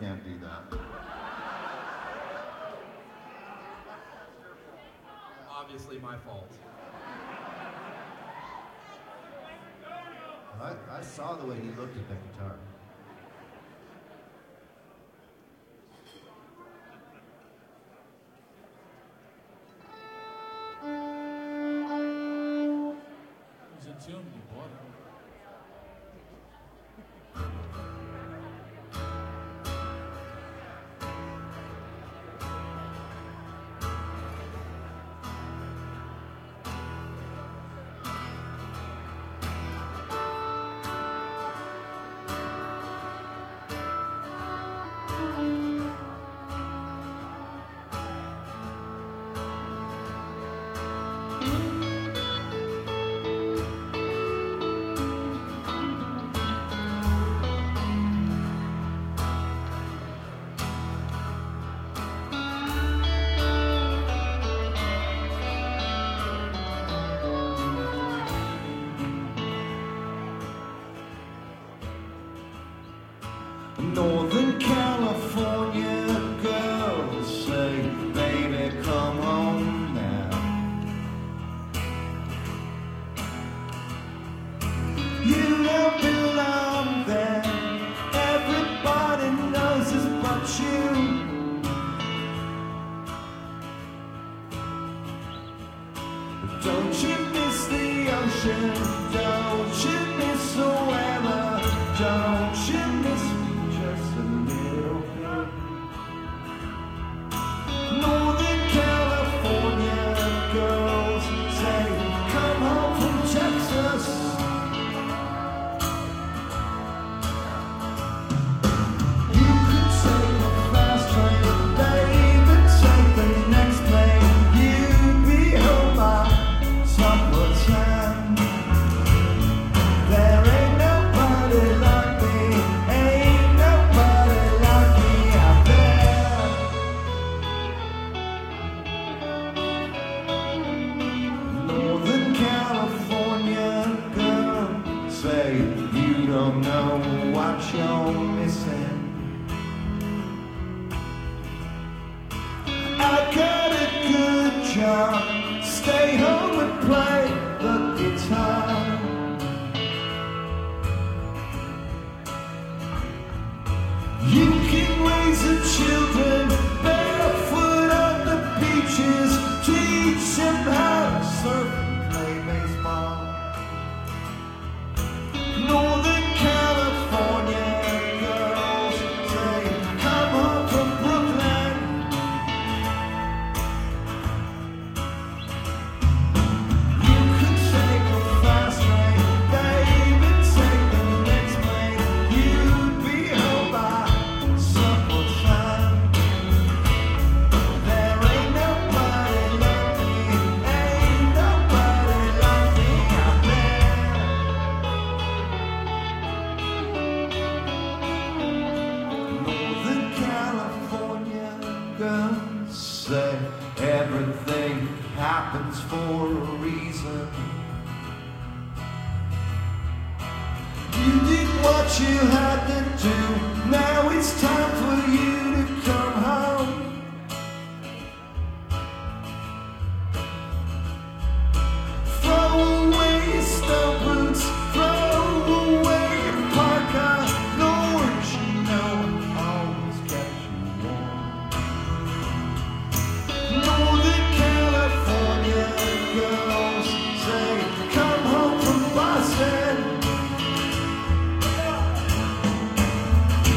can't do that. Obviously my fault. I saw the way he looked at the guitar. He's in tune, you bought it. Northern California girls say, baby, come home now. You don't belong there. Everybody knows this but you. Don't you miss the ocean? Don't you miss the weather? Don't you miss me just a little bit? Northern California girls say, come home from Texas. You could take a fast train, baby, take the next plane. You'd be home by summertime. There ain't nobody like me, ain't nobody like me out there. Northern California girl, say you don't know what you're missing. I got a good job, stay home and play the guitar. You can raise the children barefoot on the beaches, teach them how to surf and play baseball. Northern California girls say, come home from Brooklyn. You could take a fast train, baby, take the next plane. You'd be home by summertime. There ain't nobody like me, ain't nobody like me out there. Northern California girls say everything happens for a reason. You did what you had to do, now it's time for you to come home. Throw away your stone boots, throw away your parka. Lord, you know I always got you warm. Northern California girls say, come home from Boston.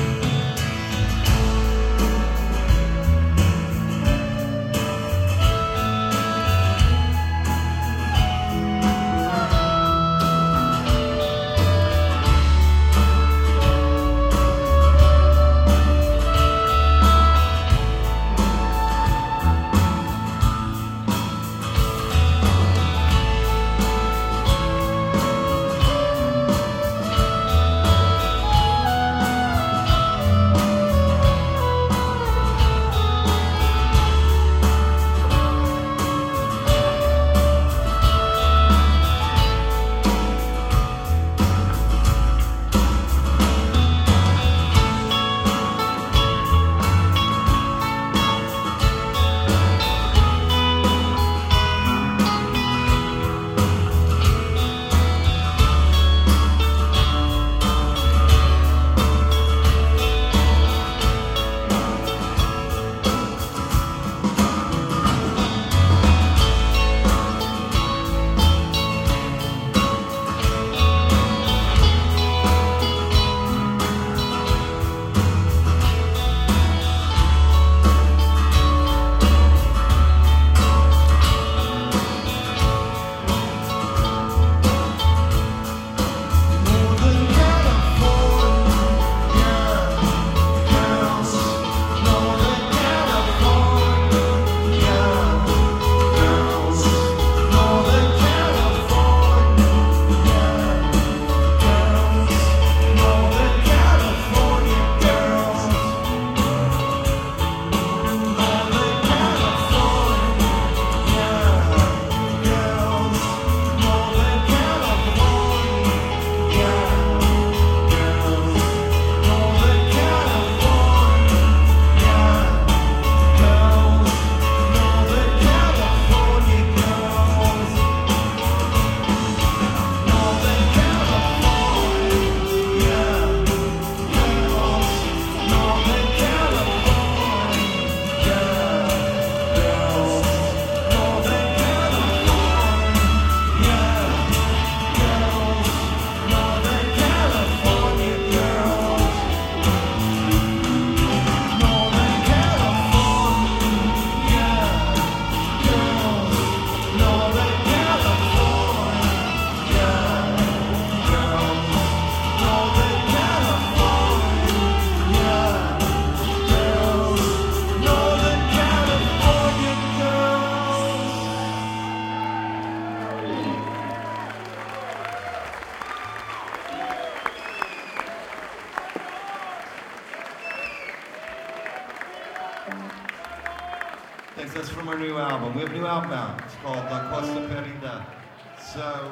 Thanks, that's from our new album. We have a new album out. It's called La Costa Perida. So,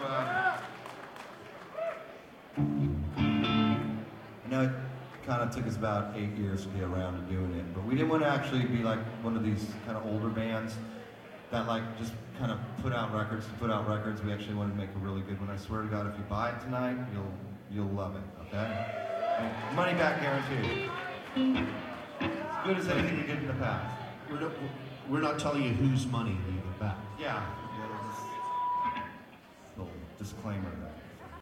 I know it kind of took us about 8 years to get around to doing it, but we didn't want to actually be like one of these kind of older bands that like just kind of put out records to put out records. We actually wanted to make a really good one. I swear to God, if you buy it tonight, you'll love it, okay? Money back guaranteed. As good as anything we did in the past. We're not telling you whose money you get back. Yeah, just little disclaimer there.